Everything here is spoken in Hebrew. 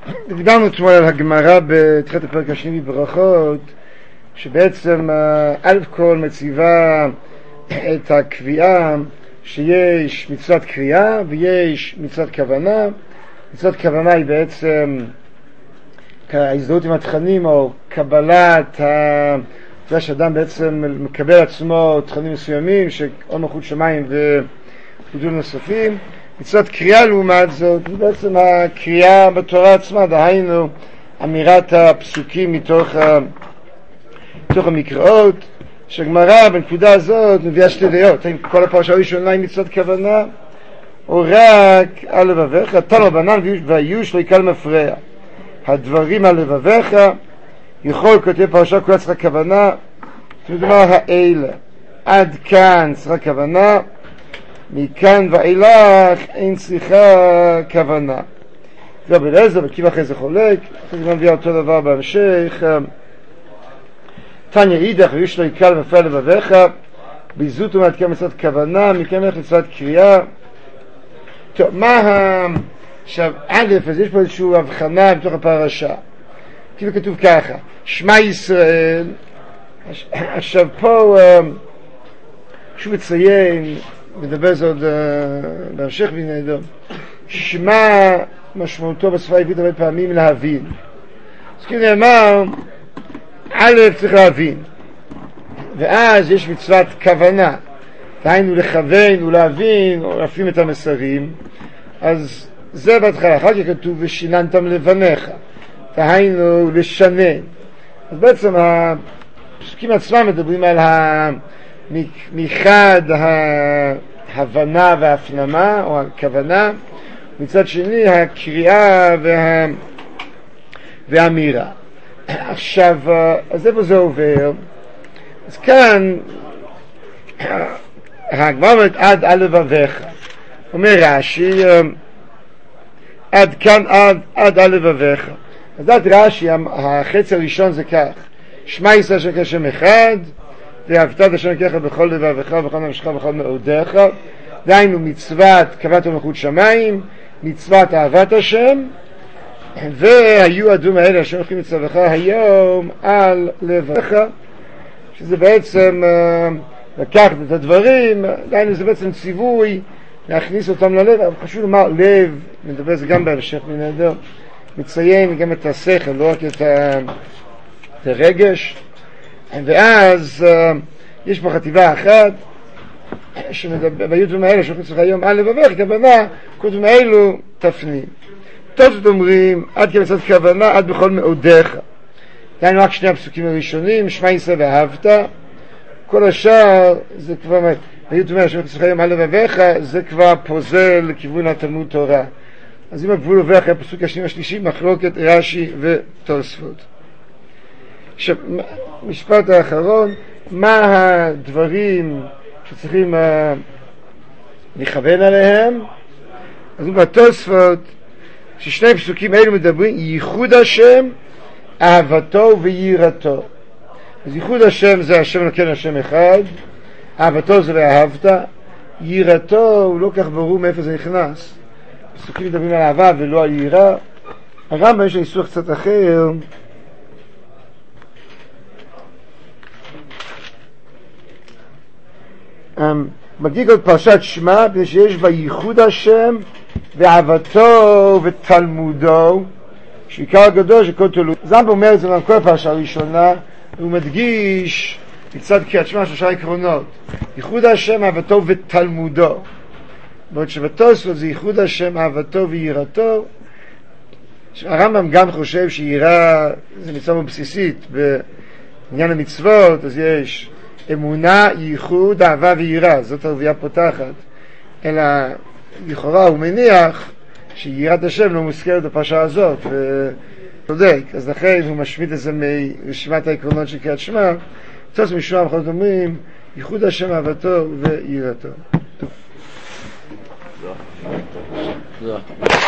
דיברנו אתמול על הגמרא בתחילת הפרק השני בברכות, שבעצם א' כל מציבה את הקביעה שיש מצוות קריאה ויש מצוות כוונה. מצוות כוונה היא בעצם ההזדהות עם התכנים או קבלת זה שאדם בעצם מקבל עצמו תכנים מסוימים או מלכות שמיים וגידול נוספים. מצוות קריאה לעומת זאת היא בעצם הקריאה בתורה עצמה, דהיינו אמירת הפסוקים מתוך המקראות, שהגמרא בנקודה הזאת מביאה שתי דעות, האם כל הפרשה הראשונה היא מצוות כוונה או רק על לבביך. תנו רבנן והיוש לא יקל מפרע, הדברים על לבביך יכול כותב פרשה כולה צריכה כוונה, כלומר האלה עד כאן צריכה כוונה, מכאן ואילך אין צריכה כוונה. זה רבי אליעזר וקיב אחרי זה חולק, אחרי זה מביא אותו דבר בהמשך. תניא אידך ויוש לא יקל מפרע לבביך, ביזות ומעט כאן מצוות כוונה, מכאן ואילך מצוות קריאה. טוב, עכשיו א', אז יש פה איזושהי הבחנה בתוך הפרשה, כאילו כתוב ככה, שמע ישראל. עכשיו פה שוב מציין, מדבר זאת בהמשך בנהדו, שמע משמעותו בשפה העברית הרבה פעמים להבין. אז כאילו נאמר, א' צריך להבין, ואז יש מצוות כוונה, דהיינו לכוון ולהבין או להפנים את המסרים. אז זה בהתחלה, אחר כך כתוב ושיננתם לבניך, דהיינו לשנן. אז בעצם הפסוקים עצמם מדברים על מחד ההבנה וההפנמה או הכוונה, מצד שני הקריאה והאמירה. עכשיו, אז איפה זה עובר? אז כאן הגמרא אומרת עד על לבביך, אומר רש"י עד כאן עד על לבביך. אז דעת רש"י החצי הראשון זה כך, שמע ישראל השם כשם אחד ואהבת את השם אלוקיך בכל לבבך ובכל נפשך ובכל מאודיך, דהיינו מצוות קבלת מלכות שמיים, מצוות אהבת השם, והיו הדברים האלה אשר הולכים לצווך היום על לבבך, שזה בעצם לקחת את הדברים, דהיינו זה בעצם ציווי להכניס אותם ללב. אבל חשוב לומר לב, נדבר זה גם בהמשך בנהדר, מציין גם את השכל, לא רק את הרגש. ואז יש פה חטיבה אחת שמדבר והיו דברים האלה שהולכים לצורך היום על לבבך, כוונה כל דברים האלו תפנים. תוספות אומרים עד כמצוות כוונה עד בכל מאודיך, דהיינו רק שני הפסוקים הראשונים, שמע ישראל ואהבת. כל השאר זה כבר והיו דברים שהולכים לצורך היום על לבבך, זה כבר פוזל לכיוון התלמוד תורה. אז אם הגבול עובר אחרי הפסוק השני והשלישי, מחלוקת רש"י ותוספות. עכשיו, משפט האחרון, מה הדברים שצריכים לכוון עליהם? אז בתוספות ששני פסוקים אלו מדברים ייחוד השם, אהבתו ויראתו. אז ייחוד השם זה השם אלוקינו השם אחד, אהבתו זה ואהבת, יראתו הוא לא כך ברור מאיפה זה נכנס. פסוקים מדברים על אהבה ולא על יראה. הרמב"ם יש ניסוח קצת אחר, מגיע עוד פרשת שמע, בגלל שיש בה ייחוד השם ואהבתו ותלמודו, שעיקר הגדול שכל תלמוד. זמבה אומר את זה כל הפרשה הראשונה, הוא מדגיש מצד קריאת שמע שלושה עקרונות, ייחוד השם, אהבתו ותלמודו. בעוד שבתוספות זה ייחוד השם, אהבתו ויראתו. הרמב"ם גם חושב שיראה זה מצווה בסיסית בעניין המצוות, אז יש אמונה, ייחוד, אהבה ויראה, זאת הרביעה פותחת. אלא לכאורה הוא מניח שיראת השם לא מוזכרת בפרשה הזאת, וצודק, אז לכן הוא משמיט את זה מרשימת העקרונות של קריאת שמע. תוספות משמע בכל זאת אומרים ייחוד השם, אהבתו ויראתו. טוב.